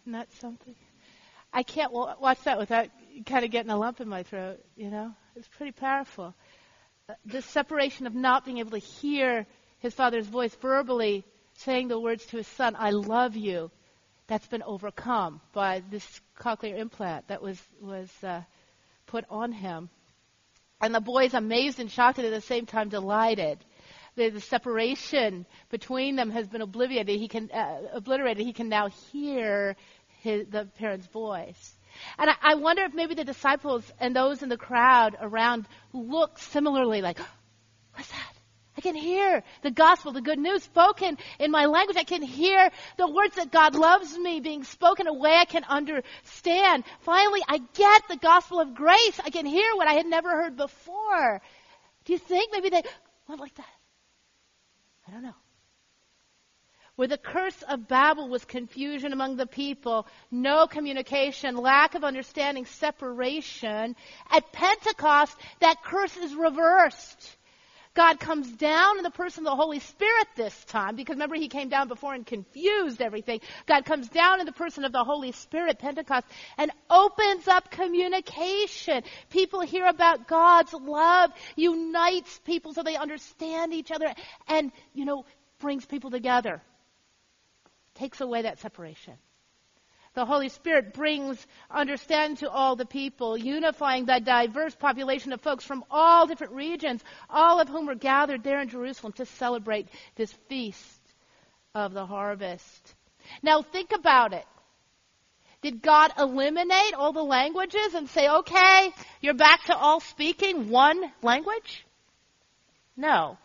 Isn't that something? I can't watch that without kind of getting a lump in my throat, It's pretty powerful. The separation of not being able to hear his father's voice verbally saying the words to his son, I love you, that's been overcome by this cochlear implant that was put on him. And the boy's amazed and shocked and at the same time delighted. The separation between them has been obliterated. He can now hear the parent's voice. And I wonder if maybe the disciples and those in the crowd around look similarly like, what's that? I can hear the gospel, the good news spoken in my language. I can hear the words that God loves me being spoken a way I can understand. Finally, I get the gospel of grace. I can hear what I had never heard before. Do you think maybe they went like that? I don't know. Where the curse of Babel was confusion among the people, no communication, lack of understanding, separation, at Pentecost, that curse is reversed. God comes down in the person of the Holy Spirit this time, because remember he came down before and confused everything. God comes down in the person of the Holy Spirit at Pentecost and opens up communication. People hear about God's love, unites people so they understand each other, and, brings people together. Takes away that separation. The Holy Spirit brings understanding to all the people, unifying the diverse population of folks from all different regions, all of whom were gathered there in Jerusalem to celebrate this feast of the harvest. Now think about it. Did God eliminate all the languages and say, okay, you're back to all speaking one language? No.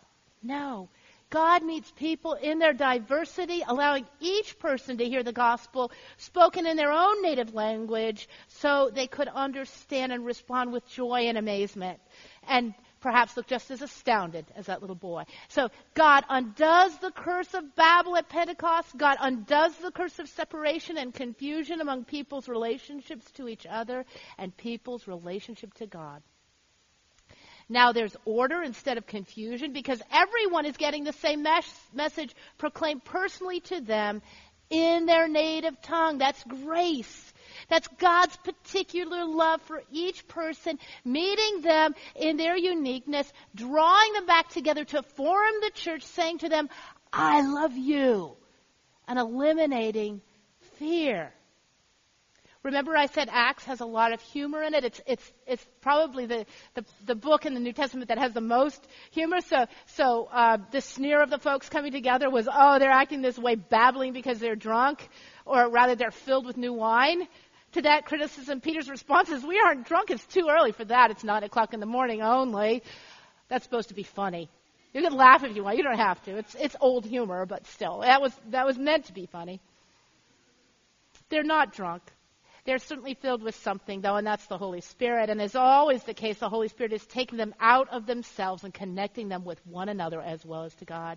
God meets people in their diversity, allowing each person to hear the gospel spoken in their own native language so they could understand and respond with joy and amazement and perhaps look just as astounded as that little boy. So God undoes the curse of Babel at Pentecost. God undoes the curse of separation and confusion among people's relationships to each other and people's relationship to God. Now there's order instead of confusion because everyone is getting the same message proclaimed personally to them in their native tongue. That's grace. That's God's particular love for each person, meeting them in their uniqueness, drawing them back together to form the church, saying to them, I love you, and eliminating fear. Remember I said Acts has a lot of humor in it. It's probably the book in the New Testament that has the most humor. So the sneer of the folks coming together was, they're acting this way, babbling because they're drunk, or rather they're filled with new wine. To that criticism, Peter's response is, we aren't drunk. It's too early for that. It's 9 o'clock in the morning only. That's supposed to be funny. You can laugh if you want. You don't have to. It's old humor, but still, that was meant to be funny. They're not drunk. They're certainly filled with something, though, and that's the Holy Spirit. And as always the case, the Holy Spirit is taking them out of themselves and connecting them with one another as well as to God.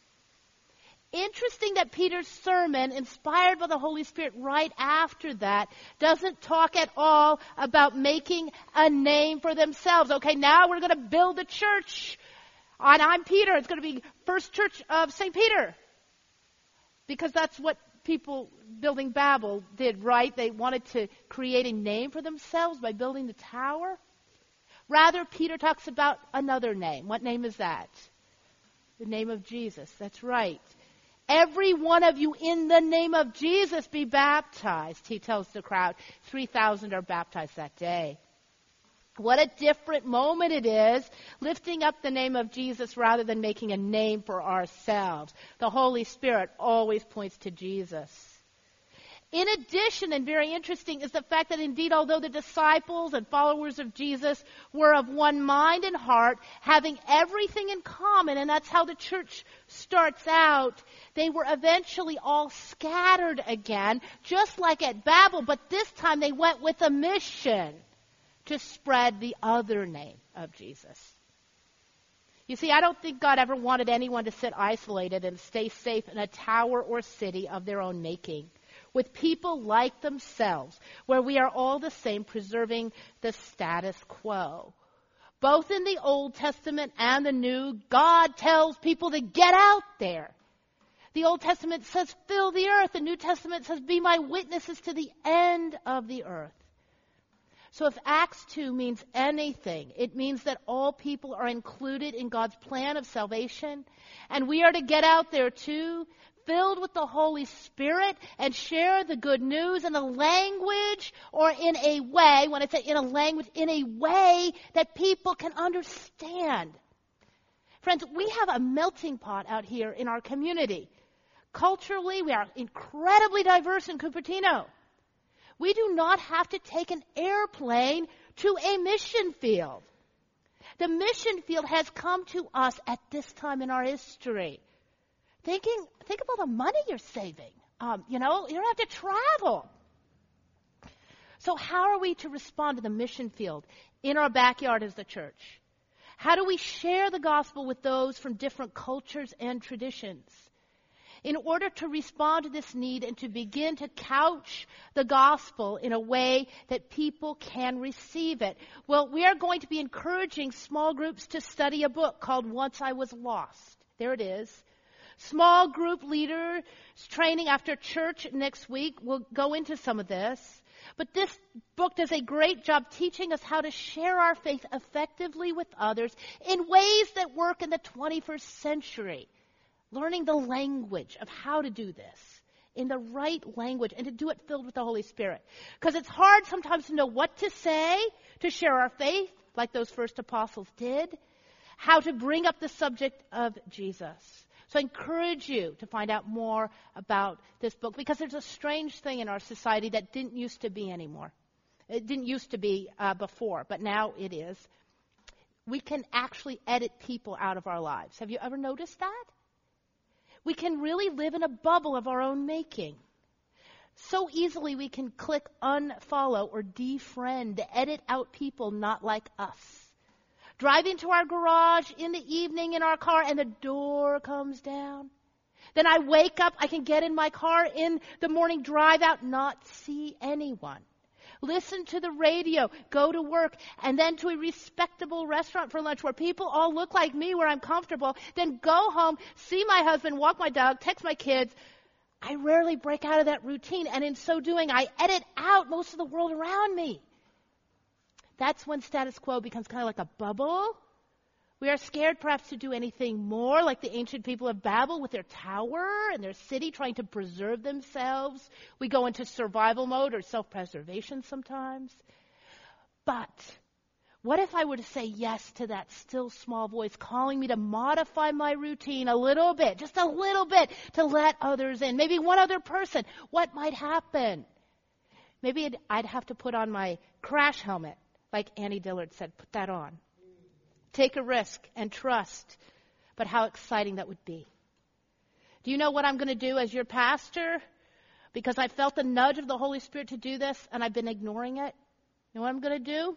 Interesting that Peter's sermon, inspired by the Holy Spirit right after that, doesn't talk at all about making a name for themselves. Okay, now we're going to build a church. And I'm Peter. It's going to be First Church of St. Peter. Because that's what people building Babel did, right? They wanted to create a name for themselves by building the tower. Rather, Peter talks about another name. What name is that? The name of Jesus. That's right. Every one of you in the name of Jesus be baptized, he tells the crowd. 3,000 are baptized that day. What a different moment it is, lifting up the name of Jesus rather than making a name for ourselves. The Holy Spirit always points to Jesus. In addition, and very interesting, is the fact that indeed, although the disciples and followers of Jesus were of one mind and heart, having everything in common, and that's how the church starts out, they were eventually all scattered again, just like at Babel, but this time they went with a mission to spread the other name of Jesus. You see, I don't think God ever wanted anyone to sit isolated and stay safe in a tower or city of their own making, with people like themselves, where we are all the same, preserving the status quo. Both in the Old Testament and the New, God tells people to get out there. The Old Testament says, fill the earth. The New Testament says, be my witnesses to the end of the earth. So if Acts 2 means anything, it means that all people are included in God's plan of salvation. And we are to get out there too, filled with the Holy Spirit, and share the good news in a language or in a way, when I say in a language, in a way that people can understand. Friends, we have a melting pot out here in our community. Culturally, we are incredibly diverse in Cupertino. We do not have to take an airplane to a mission field. The mission field has come to us at this time in our history. Think of all the money you're saving. You don't have to travel. So how are we to respond to the mission field in our backyard as the church? How do we share the gospel with those from different cultures and traditions? In order to respond to this need and to begin to couch the gospel in a way that people can receive it. Well, we are going to be encouraging small groups to study a book called Once I Was Lost. There it is. Small group leaders training after church next week will go into some of this. But this book does a great job teaching us how to share our faith effectively with others in ways that work in the 21st century. Learning the language of how to do this in the right language and to do it filled with the Holy Spirit. Because it's hard sometimes to know what to say to share our faith, like those first apostles did, how to bring up the subject of Jesus. So I encourage you to find out more about this book, because there's a strange thing in our society that didn't used to be anymore. It didn't used to be before, but now it is. We can actually edit people out of our lives. Have you ever noticed that? We can really live in a bubble of our own making. So easily we can click unfollow or defriend, edit out people not like us. Driving to our garage in the evening in our car and the door comes down. Then I wake up, I can get in my car in the morning, drive out, not see anyone. Listen to the radio, go to work, and then to a respectable restaurant for lunch where people all look like me, where I'm comfortable, then go home, see my husband, walk my dog, text my kids. I rarely break out of that routine, and in so doing, I edit out most of the world around me. That's when status quo becomes kind of like a bubble. We are scared perhaps to do anything more, like the ancient people of Babel with their tower and their city trying to preserve themselves. We go into survival mode or self-preservation sometimes. But what if I were to say yes to that still small voice calling me to modify my routine a little bit, just a little bit, to let others in, maybe one other person? What might happen? Maybe I'd have to put on my crash helmet, like Annie Dillard said, put that on. Take a risk and trust. But how exciting that would be. Do you know what I'm going to do as your pastor? Because I felt the nudge of the Holy Spirit to do this, and I've been ignoring it. You know what I'm going to do?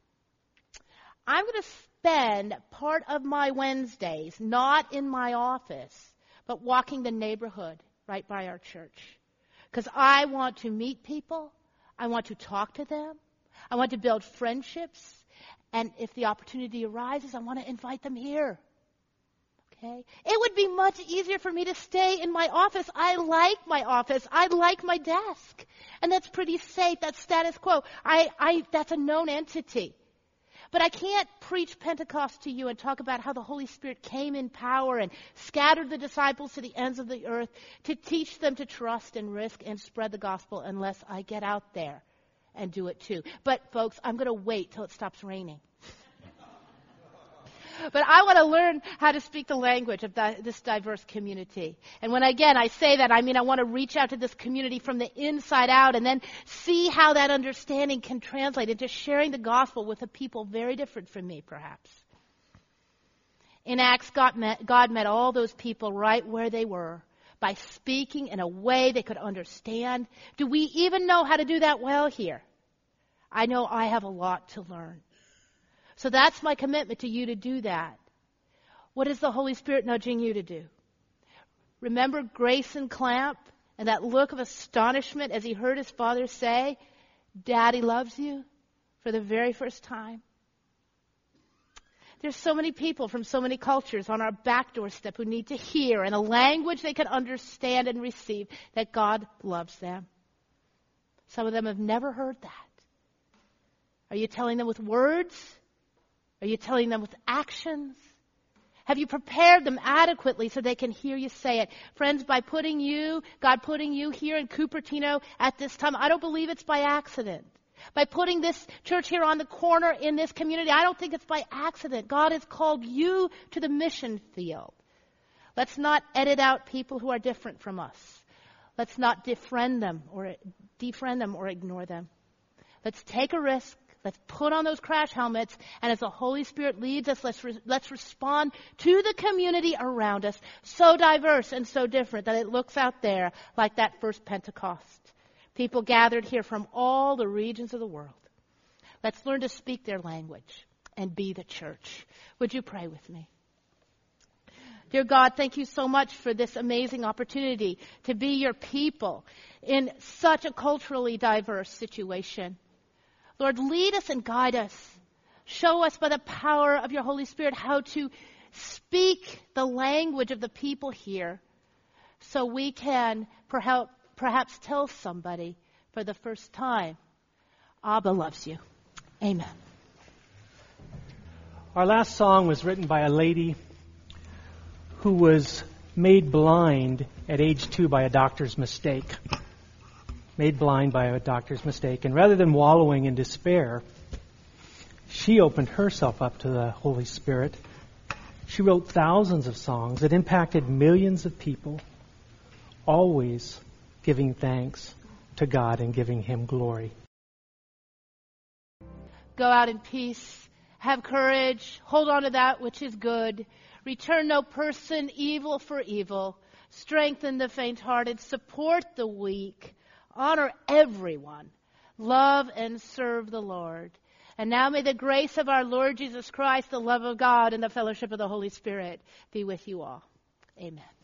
I'm going to spend part of my Wednesdays not in my office, but walking the neighborhood right by our church. Because I want to meet people. I want to talk to them. I want to build friendships. And if the opportunity arises, I want to invite them here. Okay? It would be much easier for me to stay in my office. I like my office. I like my desk. And that's pretty safe. That's status quo. That's a known entity. But I can't preach Pentecost to you and talk about how the Holy Spirit came in power and scattered the disciples to the ends of the earth to teach them to trust and risk and spread the gospel unless I get out there and do it too. But folks, I'm going to wait till it stops raining. But I want to learn how to speak the language of this diverse community. And when, again, I say that, I mean I want to reach out to this community from the inside out and then see how that understanding can translate into sharing the gospel with a people very different from me, perhaps. In Acts, God met all those people right where they were by speaking in a way they could understand. Do we even know how to do that well here? I know I have a lot to learn. So that's my commitment to you to do that. What is the Holy Spirit nudging you to do? Remember Grayson Clamp and that look of astonishment as he heard his father say, "Daddy loves you," for the very first time? There's so many people from so many cultures on our back doorstep who need to hear in a language they can understand and receive that God loves them. Some of them have never heard that. Are you telling them with words? Are you telling them with actions? Have you prepared them adequately so they can hear you say it? Friends, by God putting you here in Cupertino at this time, I don't believe it's by accident. By putting this church here on the corner in this community, I don't think it's by accident. God has called you to the mission field. Let's not edit out people who are different from us. Let's not defriend them or ignore them. Let's take a risk. Let's put on those crash helmets, and as the Holy Spirit leads us, let's respond to the community around us, so diverse and so different that it looks out there like that first Pentecost. People gathered here from all the regions of the world. Let's learn to speak their language and be the church. Would you pray with me? Dear God, thank you so much for this amazing opportunity to be your people in such a culturally diverse situation. Lord, lead us and guide us. Show us by the power of your Holy Spirit how to speak the language of the people here so we can perhaps tell somebody for the first time, Abba loves you. Amen. Our last song was written by a lady who was made blind at age 2 by a doctor's mistake. Made blind by a doctor's mistake. And rather than wallowing in despair, she opened herself up to the Holy Spirit. She wrote thousands of songs that impacted millions of people, always giving thanks to God and giving Him glory. Go out in peace. Have courage. Hold on to that which is good. Return no person evil for evil. Strengthen the faint-hearted. Support the weak. Honor everyone. Love and serve the Lord. And now may the grace of our Lord Jesus Christ, the love of God, and the fellowship of the Holy Spirit be with you all. Amen.